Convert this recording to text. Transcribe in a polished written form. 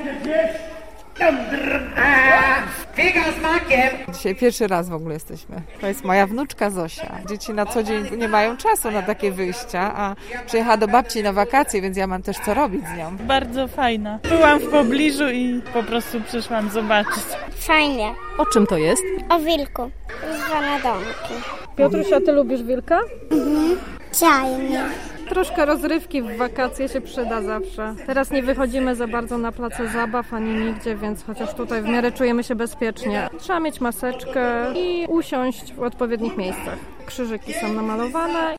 Dzisiaj pierwszy raz w ogóle jesteśmy. To jest moja wnuczka Zosia. Dzieci na co dzień nie mają czasu na takie wyjścia, a przyjechała do babci na wakacje, więc ja mam też co robić z nią. Bardzo fajna. Byłam w pobliżu i po prostu przyszłam zobaczyć. Fajnie. O czym to jest? O wilku. Zwane domki. Piotruś, a ty lubisz wilka? Fajnie. Troszkę rozrywki w wakacje się przyda zawsze. Teraz nie wychodzimy za bardzo na place zabaw ani nigdzie, więc chociaż tutaj w miarę czujemy się bezpiecznie. Trzeba mieć maseczkę i usiąść w odpowiednich miejscach. Krzyżyki są namalowane.